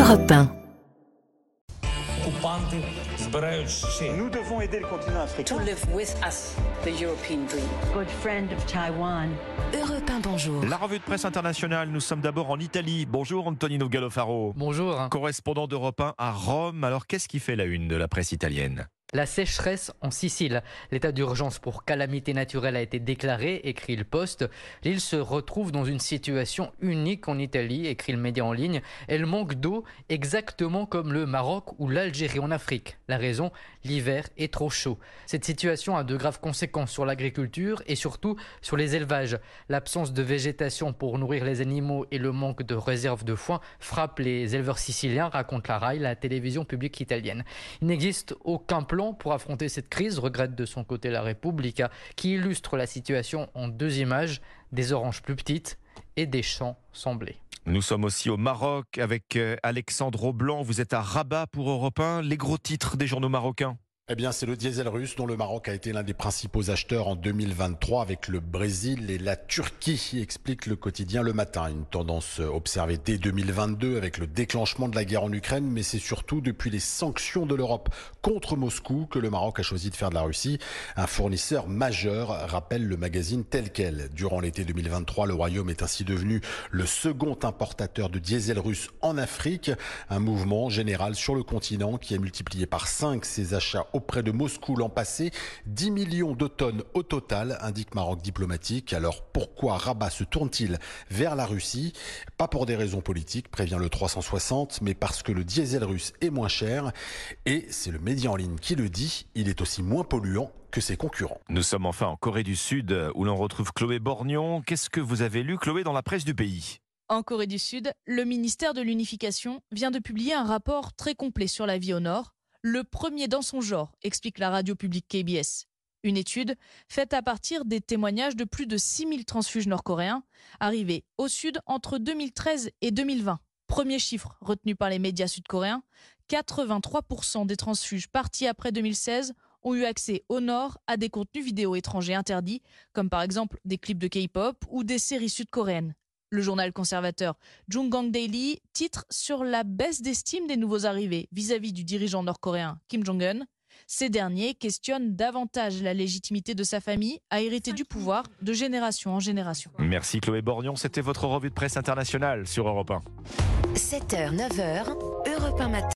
Europe 1. Nous devons aider le continent africain. To live with us, the European dream. Good friend of Taiwan. Europe 1, bonjour. La revue de presse internationale, nous sommes d'abord en Italie. Bonjour Antonino Gallofaro. Bonjour. Correspondant d'Europe 1 à Rome. Alors qu'est-ce qui fait la une de la presse italienne ? La sécheresse en Sicile. L'état d'urgence pour calamité naturelle a été déclaré, écrit le Poste. L'île se retrouve dans une situation unique en Italie, écrit le média en ligne. Elle manque d'eau exactement comme le Maroc ou l'Algérie en Afrique. La raison, l'hiver est trop chaud. Cette situation a de graves conséquences sur l'agriculture et surtout sur les élevages. L'absence de végétation pour nourrir les animaux et le manque de réserves de foin frappent les éleveurs siciliens, raconte la RAI, la télévision publique italienne. Il n'existe aucun plan pour affronter cette crise, regrette de son côté la Repubblica, qui illustre la situation en deux images, des oranges plus petites et des champs sans blé. Nous sommes aussi au Maroc avec Alexandre Blanc. Vous êtes à Rabat pour Europe 1. Les gros titres des journaux marocains. Eh bien, c'est le diesel russe dont le Maroc a été l'un des principaux acheteurs en 2023 avec le Brésil et la Turquie, explique le quotidien Le Matin. Une tendance observée dès 2022 avec le déclenchement de la guerre en Ukraine, mais c'est surtout depuis les sanctions de l'Europe contre Moscou que le Maroc a choisi de faire de la Russie un fournisseur majeur, rappelle le magazine Tel Quel. Durant l'été 2023, le Royaume est ainsi devenu le second importateur de diesel russe en Afrique, un mouvement général sur le continent qui a multiplié par 5 ses achats auprès de Moscou l'an passé, 10 millions de tonnes au total, indique Maroc Diplomatique. Alors pourquoi Rabat se tourne-t-il vers la Russie ? Pas pour des raisons politiques, prévient le 360, mais parce que le diesel russe est moins cher. Et c'est le média en ligne qui le dit, il est aussi moins polluant que ses concurrents. Nous sommes enfin en Corée du Sud où l'on retrouve Chloé Borgnon. Qu'est-ce que vous avez lu, Chloé, dans la presse du pays ? En Corée du Sud, le ministère de l'Unification vient de publier un rapport très complet sur la vie au Nord. Le premier dans son genre, explique la radio publique KBS. Une étude faite à partir des témoignages de plus de 6000 transfuges nord-coréens arrivés au Sud entre 2013 et 2020. Premier chiffre retenu par les médias sud-coréens, 83% des transfuges partis après 2016 ont eu accès au Nord à des contenus vidéo étrangers interdits, comme par exemple des clips de K-pop ou des séries sud-coréennes. Le journal conservateur Jungang Daily titre sur la baisse d'estime des nouveaux arrivés vis-à-vis du dirigeant nord-coréen Kim Jong-un. Ces derniers questionnent davantage la légitimité de sa famille à hériter du pouvoir de génération en génération. Merci Chloé Borgnon, c'était votre revue de presse internationale sur Europe 1. 7h, 9h, Europe 1 matin.